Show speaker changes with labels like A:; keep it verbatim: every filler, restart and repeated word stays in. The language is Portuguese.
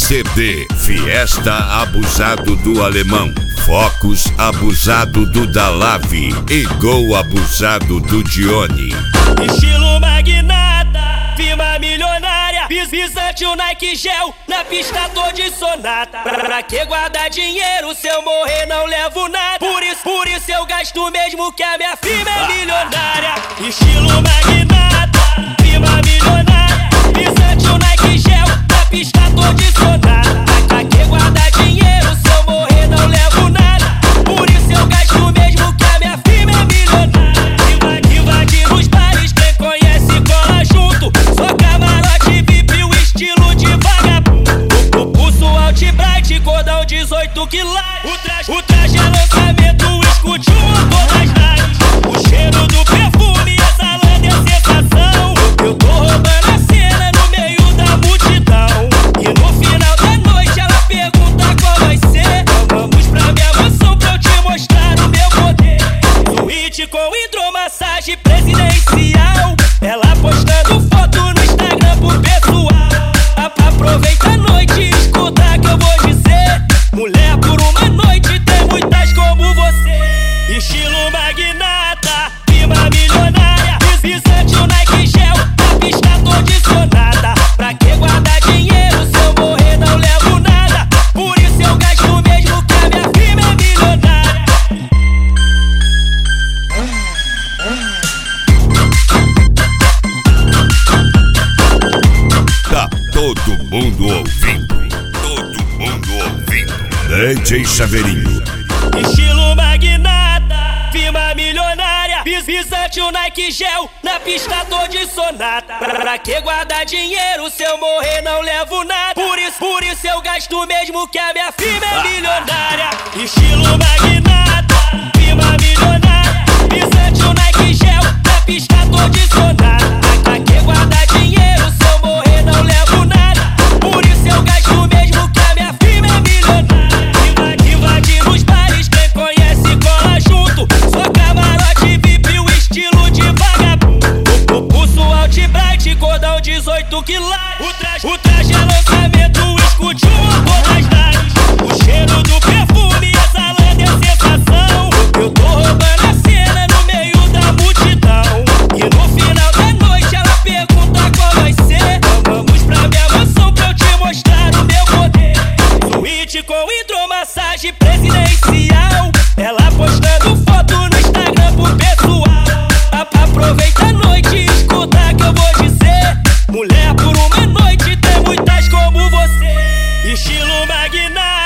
A: C D, Fiesta abusado do Alemão, Focus abusado do Dalave e Gol abusado do Dione.
B: Estilo magnata, firma milionária, visante o Nike Gel, na pista tô de sonata. Pra que guardar dinheiro, se eu morrer não levo nada? Por isso, por isso eu gasto mesmo que a minha firma é milionária. Estilo magnata, firma milionária, visante o Nike Gel, na pista tô de sonata. Pra que guardar dinheiro, se eu morrer não levo nada? Por isso eu gasto mesmo que a minha firma é milionária. Invade nos bares, quem conhece cola junto. Só camarote V I P, o estilo de vagabundo. O pulso Alt-Bright, cordão dezoito quilates. O traje, o traje é lançamento, escute o motor das naves. O cheiro do perfume exalando é sensação. Eu tô roubando a cena no meio da multidão. E no final da noite ela pergunta qual vai ser. Vamos pra minha mansão pra eu te mostrar o meu poder. Suíte com hidromassagem presidencial. Ela postando foto no Instagram pro pessoal. A aproveita a noite e escuta que eu vou dizer. Mulher por uma noite tem muitas como você. Estilo magnata, firma milionária, visante o Nike Gel, na pista tô de sonata. Pra que guardar dinheiro, se eu morrer não levo nada? Por isso eu gasto mesmo que a minha firma é milionária.
A: Tá todo mundo ouvindo, todo mundo ouvindo. D J Chaveirinho.
B: Estilo magnata, firma milionária, visante o Nike Gel, na pista tô de sonata. Pra que guardar dinheiro, se eu morrer não levo nada? Por isso, por isso eu gasto mesmo que a minha firma é milionária. Estilo magnata, firma milionária, visante o Nike Gel, na pista tô de sonata. Pra que guardar dinheiro, se eu morrer não levo nada? Por isso eu gasto mesmo que a minha firma é milionária. Invade nos bares, quem conhece cola junto. Só camarote V I P, o estilo de vagabundo. O pulso Alt-Bright, cordão dezoito quilates. O traje, o traje é lançamento, escute o motor das naves. O cheiro do perfume exalando é sensação. Eu tô roubando a cena no meio da multidão. E no final da noite ela pergunta qual vai ser. Vamos pra minha mansão pra eu te mostrar o meu poder. Suíte com hidromassagem presidencial. Ela postando foto no Instagram pro pessoal. A aproveita a noite e escuta que eu vou dizer. Mulher por uma noite tem muitas como você. Estilo magnata,